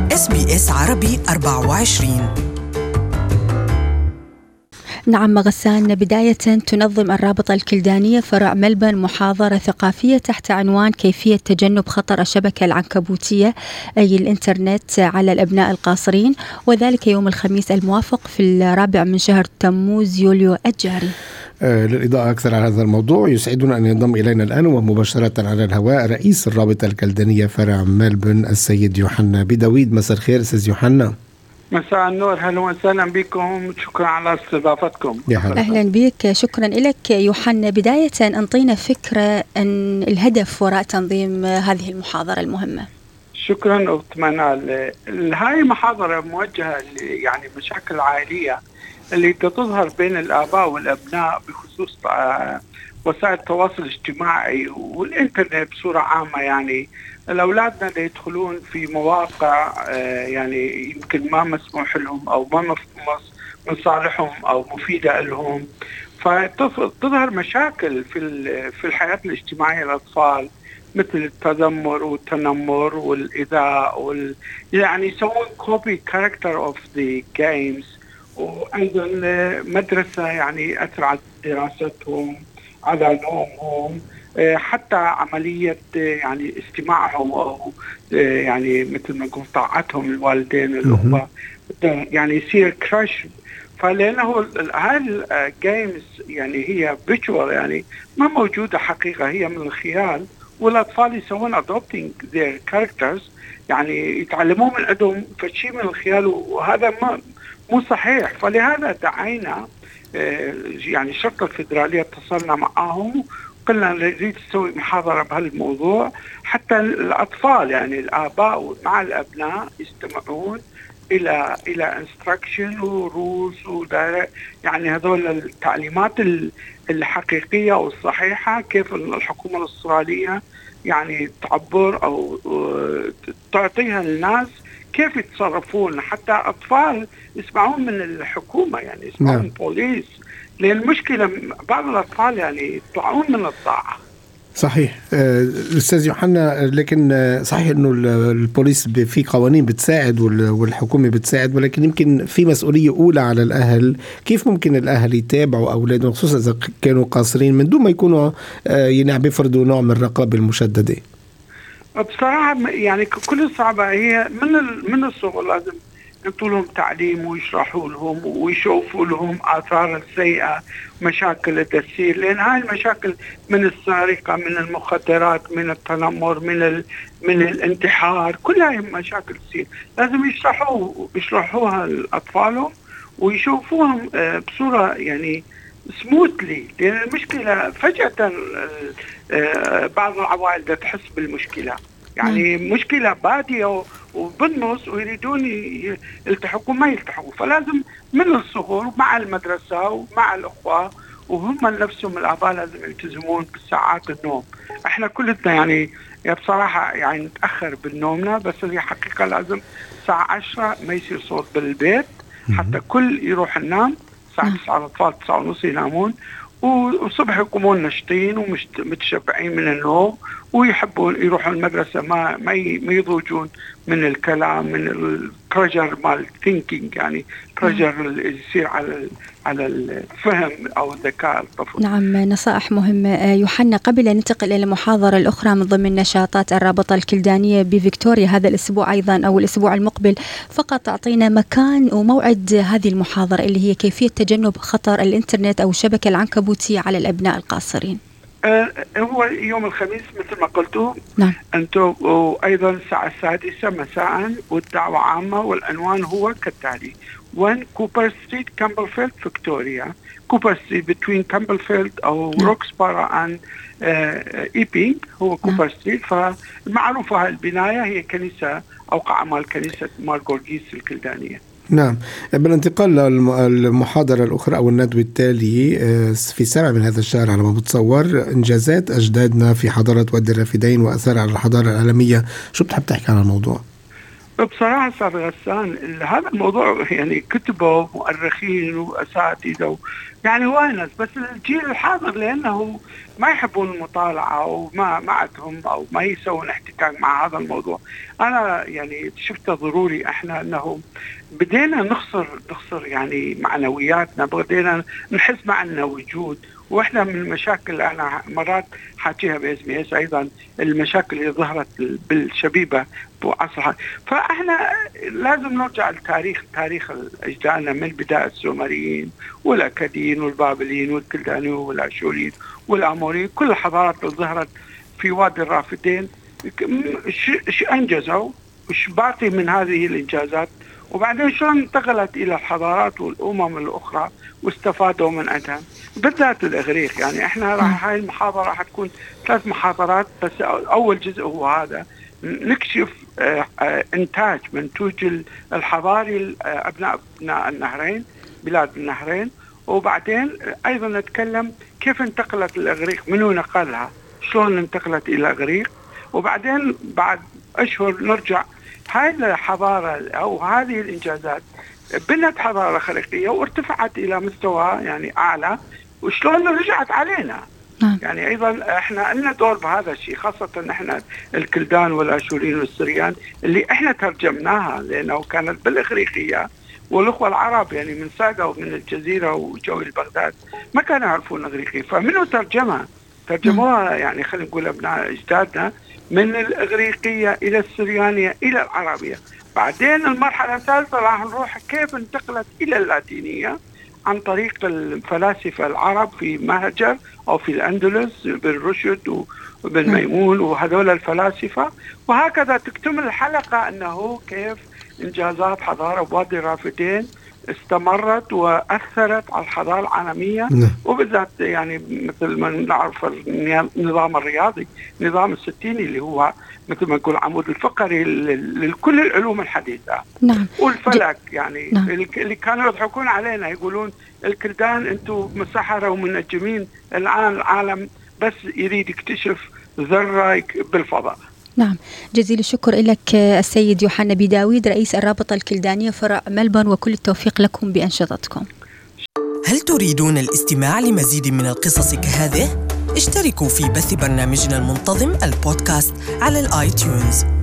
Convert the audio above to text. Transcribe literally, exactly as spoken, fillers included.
إس بي إس عربي أربعة وعشرين. نعم غسان، بداية تنظم الرابطة الكلدانية فرع ملبن محاضرة ثقافية تحت عنوان كيفية تجنب خطر الشبكة العنكبوتية أي الإنترنت على الأبناء القاصرين، وذلك يوم الخميس الموافق في الرابع من شهر تموز يوليو الجاري. آه للإضاءة أكثر على هذا الموضوع يسعدنا أن ينضم إلينا الآن ومباشرة على الهواء رئيس الرابطة الكلدانية فرع ملبن السيد يوحنا بدويد. مساء الخير أستاذ يوحنا. مساء النور، هلا وسهلا بكم، شكرا على استضافتكم. أهلا بك، شكرا لك يوحنا. بداية أنطينا فكرة عن الهدف وراء تنظيم هذه المحاضرة المهمة. شكرا، واتمنى هاي محاضرة موجهة يعني مشاكل عائلية اللي تظهر بين الآباء والأبناء بخصوص وسائل التواصل الاجتماعي والإنترنت بصورة عامة. يعني الأولادنا اللي يدخلون في مواقع يعني يمكن ما مسموح لهم أو ما من صالحهم أو مفيدة لهم، فتظهر مشاكل في في الحياة الاجتماعية للأطفال مثل التذمر والتنمر والإيذاء وال... يعني يسوون كوبي كاركتر أوف ذا جيمز. وأيضا مدرسة يعني أثر على دراستهم، على نومهم، حتى عملية يعني استماعهم أو يعني مثل ما نقول طاعتهم الوالدين الأخوة، يعني يصير كراش. فلأنه هاي الجيمز يعني هي فيرتشوال، يعني ما موجودة حقيقة، هي من الخيال، والأطفال يسوون adopting their characters، يعني يتعلمون من عندهم فشي من الخيال، وهذا ما مو صحيح. فلهذا دعينا يعني الشرطة الفيدرالية اتصلنا معهم قلنا نريد نسوي محاضرة بهالموضوع حتى الأطفال يعني الآباء مع الأبناء يستمعون إلى إلى instruction وrules ودائرة، يعني هذول التعليمات الحقيقية والصحيحة كيف الحكومة الأسترالية يعني تعبر أو تعطيها للناس كيف يتصرفون، حتى أطفال يسمعون من الحكومة، يعني يسمعون من بوليس، لأن المشكلة بعض الأطفال يعني يطلعون من الطاعة. صحيح أستاذ يوحنا، لكن صحيح أنه البوليس في قوانين بتساعد والحكومة بتساعد، ولكن يمكن في مسؤولية أولى على الأهل. كيف ممكن الأهل يتابعوا أولادهم خصوصا إذا كانوا قاصرين من دون ما يكونوا يعني عم بيفرضوا نوع من الرقابة المشددة؟ بصراحة يعني كل صعبة هي من من الصغر لازم يعطوا لهم تعليم ويشرحوا لهم ويشوفوا لهم آثار السيئة، مشاكل التسيير، لأن هاي المشاكل من السرقة، من المخدرات، من التنمر، من ال... من الانتحار، كلها مشاكل تصير. لازم يشرحوا يشرحوها لأطفالهم ويشوفوهم بصورة يعني سموثلي، لأن المشكلة فجأة بعض العوائل تحس بالمشكلة، يعني م. مشكلة بادية وبالنص ويريدون يلتحقوا ما يلتحقوا. فلازم من الصغر مع المدرسة ومع الأخوة وهم نفسهم الآباء لازم يلتزمون بساعات النوم. احنا كلنا يعني بصراحة يعني نتأخر بالنومنا، بس هي حقيقة لازم الساعة عشرة ما يصير صوت بالبيت حتى كل يروح ينام. الساعة تسعة الأطفال تسعة ونص ينامون، والصبح يقومون نشطين ومتشبعين من النوم ويحبون يروحون المدرسة، ما ما يضوجون من الكلام، من البريشر مال ثينكينج، يعني بريشر اللي يصير على على الفهم أو الذكاء الطفل. نعم، نصائح مهمة يوحنا. قبل أن ننتقل إلى المحاضرة الأخرى من ضمن نشاطات الرابطة الكلدانية بفيكتوريا هذا الأسبوع أيضا أو الأسبوع المقبل، فقط تعطينا مكان وموعد هذه المحاضرة اللي هي كيفية تجنب خطر الإنترنت أو الشبكة العنكبوتية على الأبناء القاصرين. آه هو يوم الخميس مثل ما قلتوا. نعم. أنتم وأيضا الساعة السادسة مساء، والدعوة عامة، والعنوان هو كالتالي: واحد كوبر ستريت كامبلفيلد فيكتوريا. كوبر ستريت between كامبلفيلد أو نعم. روكسبارا and إيبينغ هو كوبر نعم. ستريت. فالمعروفة البناية هي كنيسة أو قاعة مال كنيسة مار جورجيس الكلدانية. نعم. بالانتقال للمحاضرة الأخرى أو الندوة التالي في السابع من هذا الشهر على ما بتصور، إنجازات أجدادنا في حضارة وادي الرافدين وأثار على الحضارة العالمية. شو بتحب تحكي عن الموضوع؟ بصراحة أستاذ غسان هذا الموضوع يعني كتبوا مؤرخين وأساتذة يعني واينس، بس الجيل الحاضر لأنه ما يحبون المطالعة أو ما ما عندهم أو ما يسوون احتكاك مع هذا الموضوع. أنا يعني شفت ضروري إحنا أنه بدينا نخسر نخسر يعني معنوياتنا، بدينا نحس معنا وجود. واحنا من المشاكل انا مرات حاكيها باسمي ايضا المشاكل اللي ظهرت بالشبيبه بعصرها، فاحنا لازم نرجع لتاريخ تاريخ اجدادنا من بدايه السومريين والاكاديين والبابليين والكلدانيين والاشوريين والاموريين، كل الحضارات اللي ظهرت في وادي الرافدين ايش انجزوا، ايش باقي من هذه الانجازات، وبعدين شلون انتقلت الى الحضارات والامم الاخرى واستفادوا من عندها، بالذات الإغريق. يعني احنا راح هاي المحاضرة راح تكون ثلاث محاضرات، بس أول جزء هو هذا، نكشف اه اه انتاج منتوج الحضاري أبناء أبناء النهرين، بلاد النهرين، وبعدين أيضا نتكلم كيف انتقلت الإغريق، منو نقلها، شلون انتقلت إلى الإغريق، وبعدين بعد أشهر نرجع هاي الحضارة أو هذه الإنجازات بنت حضارة إغريقية وارتفعت إلى مستوى يعني أعلى، وشلون رجعت علينا. نعم. يعني أيضا إحنا عندنا دور بهذا الشيء، خاصة إحنا الكلدان والأشوريين والسريان اللي إحنا ترجمناها لأنه كانت بالإغريقية، والأخوة العرب يعني من ساقة ومن الجزيرة وجو بغداد ما كانوا يعرفون إغريقي، فمنو ترجمها ترجموها يعني خلينا نقول أبناء أجدادنا من الإغريقية إلى السريانية إلى العربية. بعدين المرحلة الثالثة راح نروح كيف انتقلت إلى اللاتينية عن طريق الفلاسفة العرب في مهجر أو في الأندلس بن رشد وبن ميمون وهذول الفلاسفة، وهكذا تكتمل الحلقة أنه كيف إنجازات حضارة وادي الرافدين استمرت وأثرت على الحضارة العالمية، وبالذات يعني مثل ما نعرف النظام الرياضي، نظام الستيني اللي هو مثل ما نقول عمود الفقري لكل العلوم الحديثة. نعم. والفلك يعني نعم. اللي كانوا يضحكون علينا يقولون الكلدان انتم سحرة ومنجمين، الآن العالم بس يريد يكتشف ذرة بالفضاء. نعم، جزيل الشكر لك السيد يوحنا بيداويد رئيس الرابطة الكلدانية فرع ملبون، وكل التوفيق لكم بأنشطتكم. هل تريدون الاستماع لمزيد من القصص كهذه؟ اشتركوا في بث برنامجنا المنتظم البودكاست على الآي تيونز.